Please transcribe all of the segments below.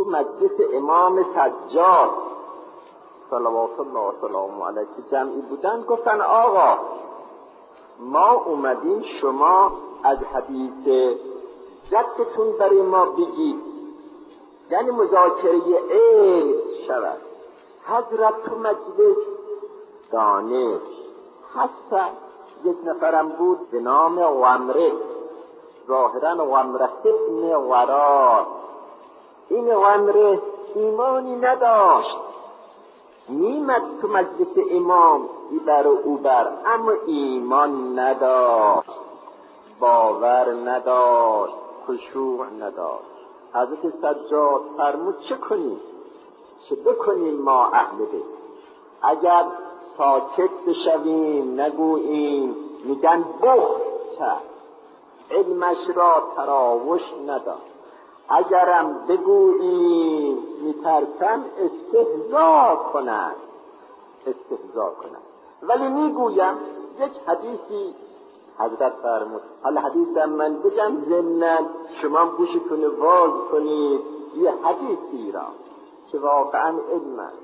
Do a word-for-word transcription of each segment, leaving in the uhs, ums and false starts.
تو مجلس امام سجاد صلوات الله و سلامه علیه که جمعی بودن گفتن آقا ما اومدیم شما از حدیث جدتون برای ما بگید، یعنی مذاکره علم شود. حضرت تو مجلس دانش هستن. یک نفرم بود به نام غمره، ظاهرا غمره ابن ورار. این غمره ایمانی نداشت، میمد تو مجلس امام ایبر و اوبر، اما ایمان نداشت، باور نداشت، خشوع نداشت. حضرت سجاد فرمود چه کنیم؟ چه بکنیم ما اهل بیت؟ اگر ساکت بشویم نگوییم میگن بخت کرد، علمش را تراوش نداد. اگرم بگوییم میترسم استهزا کنند استهزا کنند ولی میگویم یک حدیثی حضرت فرمود. حالا حدیثم من بگم ضمناً شما گوشتون باز کنید یه حدیثی را که واقعا علم است.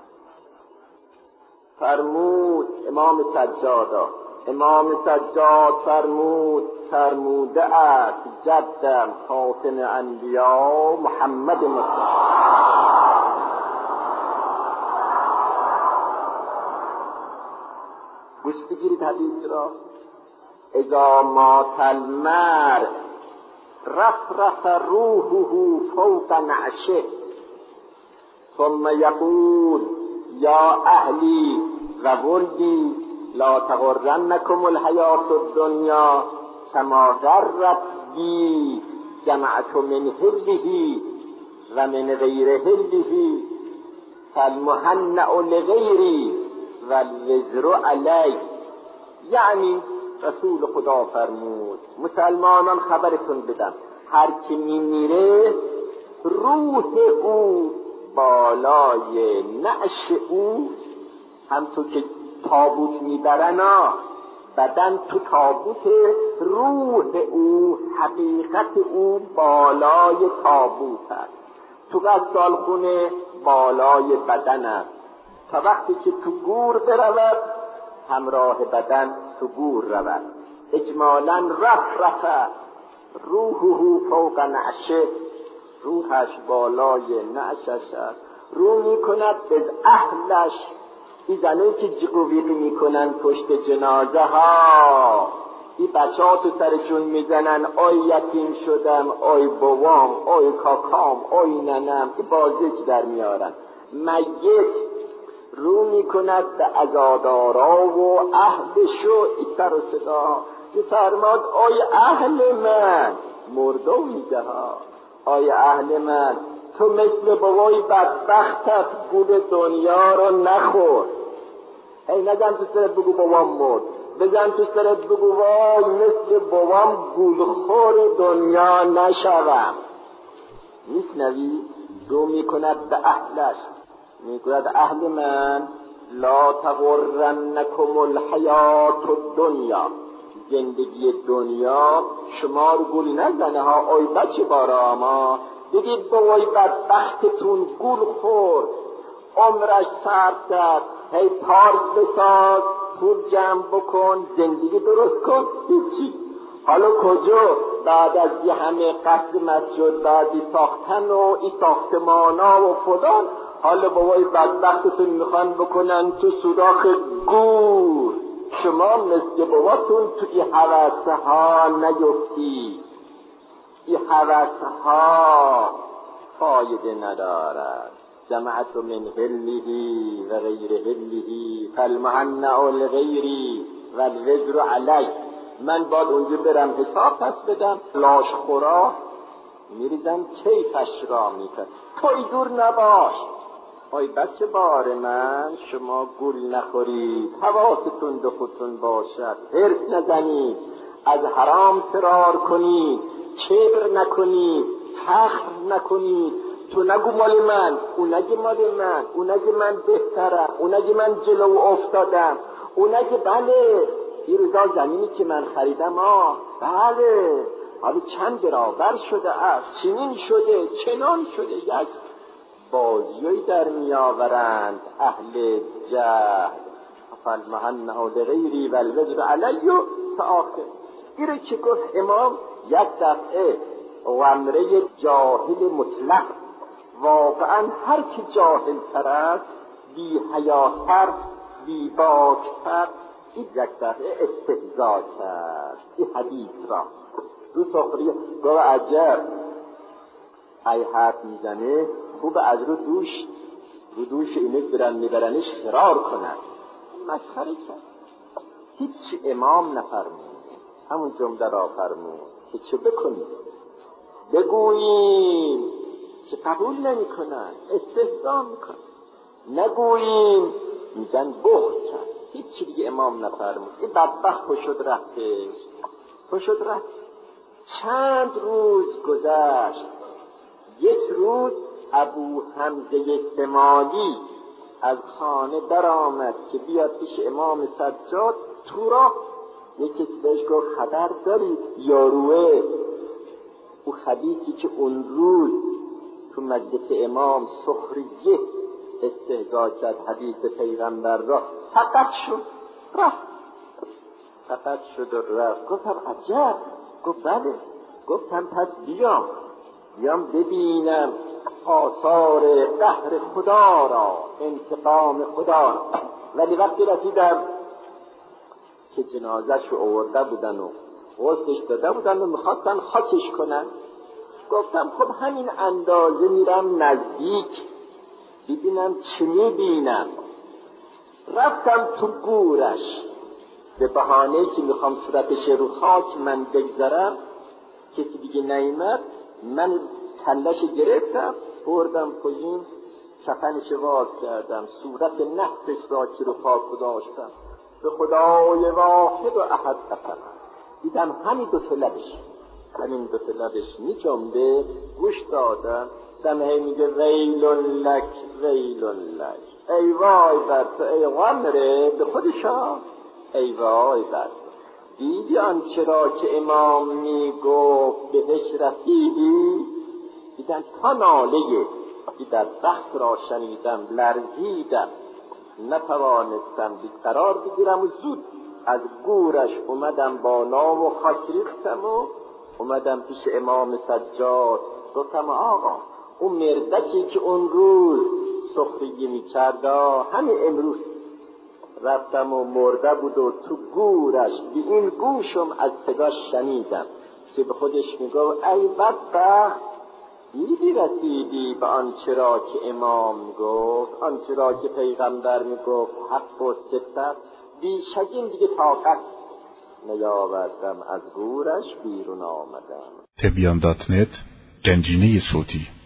فرمود امام سجادا امام سجاد فرمود فرموده است جدم خاتم انبیا محمد مصطفی. گوش بگیرید حدیث را. اذا مات المرء رفرف روحه فوق نعشه ثم یقول یا اهلی و ولدی لا تغرنکم الحیات الدنیا کما غرت بی جمعت من هله و من غیر هله فالمهنأ لغیری والوزر علی. یعنی رسول خدا فرمود مسلمانان خبرتون بدم هر کی میمیره روح او بالای نعش او، همطور که تابوت میبرن بدن تو تابوت، روح او حقیقت او بالای تابوت است، تو غسالخونه بالای بدن است. تا وقتی که تو گور برود همراه بدن تو گور رود. اجمالا رفرف روحه فوق نعشه، روحش بالای نعشش است. رو میکند به اهلش. این زنایی که جیغویقی میکنن پشت جنازه ها، این بچه ها تو سرشون میزنن آی یتیم شدم، آی بابام، آی کاکام، آی ننم، این بازی که در میارن. میت رو میکند به عزادارا و اهلشو، این سر و صدا که فرماد آی اهل من، مرده میده ها، آی اهل من تو مثل بابای بدبختت گول دنیا رو نخور. ای نزن تو سرت بگو بابام مرد، بزن تو سرت بگو وای مثل بابام گولخور دنیا نشوم. میشنوی؟ رو میکند به اهلش، میگوید اهل من لا تغرنکم الحیات الدنیا، زندگی دنیا شما رو گول نزنه ها. آی بچه بارا ما بگید بابای بدبختتون گول خورد، عمرش صرف کرد، هی پارک بساز، پول جمع بکن، زندگی درست کن، هیچی. حالا کجا بعد از یه همه قصر مسجد بعدی ساختن و این ساختمانا و فلان، حالا بابای بدبختتون میخوان بکنن تو سوراخ گور. شما مثل باباتون تو این حوث ها نیفتی. این حوث ها فایده ندارد. جمعت من هله و غیر هله فالمهنأ لغیری والوزر علی. من باید اونجا برم حساب پس بدم، لاش خورا میریزم کیفش را میکن. توی دور نباش. آی بچه بار من شما گول نخورید، حواستون به خودتون باشد، حرص نزنید، از حرام فرار کنید، کبر نکنید، فخر نکنید. تو نگو مال من، اون نگه مال من، اون نگه من بهترم، اون نگه من جلو افتادم، اون نگه بله این روزا زمینی که من خریدم آه بله حالا چند برابر شده است، چنین شده چنان شده. یک بازیایی در میآورند اهل جهل، فالمحن او لغیری و الوزر علی تا آخر. اینه که گفت امام یک دفعه غمره جاهل مطلق، واقعا هر که جاهل تر است، بی حیاتر، بی باکتر، این یک دفعه استهزا کرد این حدیث را رو سخریه. گوه عجب ای حرف میزنه خوب از رو دوش رو دوش اینه برن میبرنش فرار کنن. مسخره کرد. هیچ امام نفرمود، همون جمله را فرمود که چه بکنید بگوییم که قبول نمی کنن، استهزا میکنن، نگوییم میگن بخل کرد. هیچ دیگه امام نفرمود. این بدبخت پشد رفتش پشد رفت. چند روز گذشت. یک روز ابو حمزه سمالی از خانه در آمد که بیاد پیش امام سجاد. تو را یکی بهش گفت خبر داری یاروه او خبیثی که اون روز تو مجلس امام سخریه استهزا کرد حدیث پیغمبر را، فقط شد رفت فقط شد و رفت. گفتم عجب. گفت بله. گفتم پس بیام بیام ببینم آثار قهر خدا را، انتقام خدا را. ولی وقتی رسیدم که جنازش رو آورده بودن و غسلش داده بودن و میخواستن خاکش کنن، گفتم خب همین اندازه میرم نزدیک ببینم چه میبینم. رفتم تو گورش به بهانه‌ای که میخوام صورتش رو خاک من بگذارم، کسی دیگه نیامد، من کلش گرفتم بردم پایین، کفنش واز کردم، صورت نحسش را که رو خاک داشتم به خدای واحد و احد قسم. دیدم همین دو تا لبش همین دو تا لبش میجنبه. گوش دادم دمه میگه ویلون لک ویلون لک، ای وای بر تو ای غمره به خودشا، ای وای بر تو. دیدی آنچه را که امام میگفت بهش رسیدی؟ دیدم تا ناله در بخت را شنیدم لرزیدم، نتوانستم بیقرار بگیرم و زود از گورش اومدم بالا و خاک ریختم و اومدم پیش امام سجاد. گفتم آقا اون مردکی که اون روز سخریه میکرد همین امروز رفتم و مرده بود و تو گورش به این گوشم از صداش شنیدم که به خودش میگو ای بدبخت، دیدی رسیدی به آنچه را که امام گفت، آنچه را که پیغمبر میگفت حق و صدق. بیش از این دیگه طاقت نیاوردم، از گورش بیرون آمدم. تبیان دات نت گنجینه صوتی.